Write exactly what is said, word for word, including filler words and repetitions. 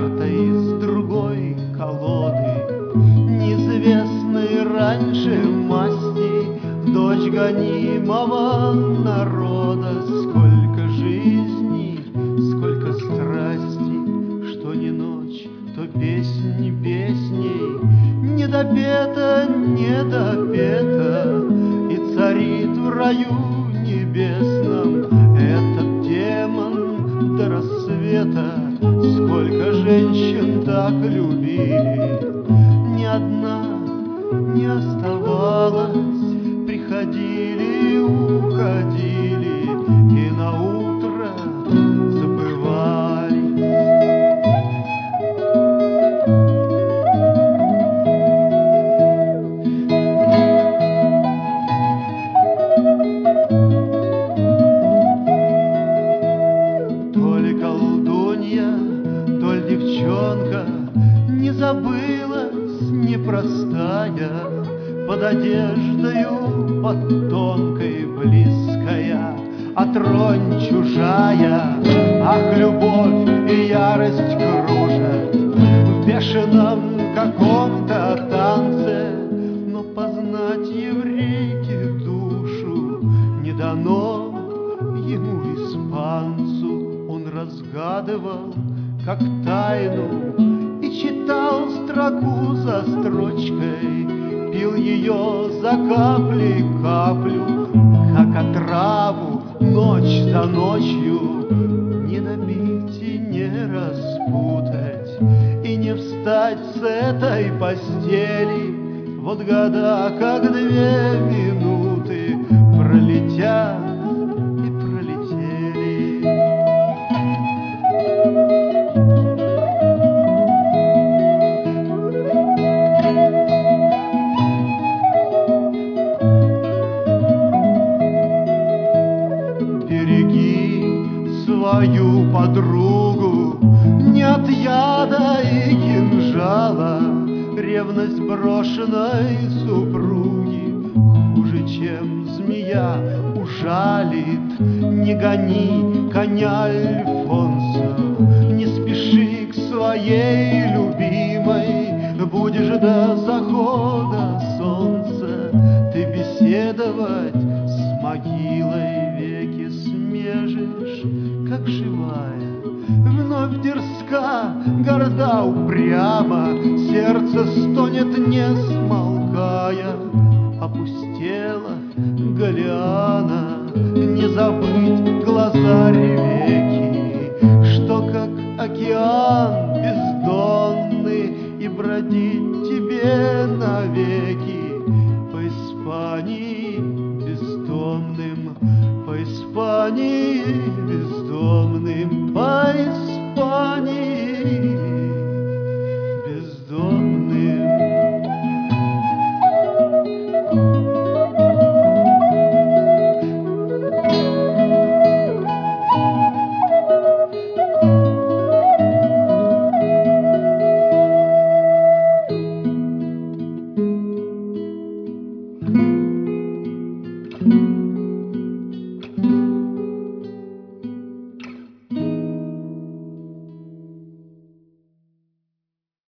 карта из другой колоды, неизвестной раньше масти, дочь гонимого народа. Сколько жизней, сколько страсти, что не ночь, то песнь песней, не допета, не допета, и царит в раю небесном этот демон до рассвета. Сколько женщин так любили, ни одна не оставалась, приходили, уходили и наутро забывались. То ли колдунья, то ли девчонка не забылась, непростая, под одеждою, под тонкой, близкая, а тронь чужая. Ах, любовь и ярость кружат в бешеном каком-то танце, но познать еврейке душу не дано ему, испанцу. Он разгадывал как тайну и читал строку за строчкой, пил ее за капли каплю, как отраву, ночь за ночью. Не набить и не распутать, и не встать с этой постели. Вот года, как две минуты, пролетят и пролетели. Свою подругу не от яда и кинжала, ревность брошенной супруги хуже, чем змея ужалит. Не гони коня, Альфонсо, не спеши к своей любимой, будешь до захода солнца ты беседовать с могилой, веки смежишь, как живая, вновь дерзка, горда, упряма, сердце стонет, не смолкая. Опустела Галиана, не забыть глаза Ревекки, что как океан бездонный, и бродить тебе навеки по Испании бездомным, по Испании бездомным, по Испании бездомным. Thank you.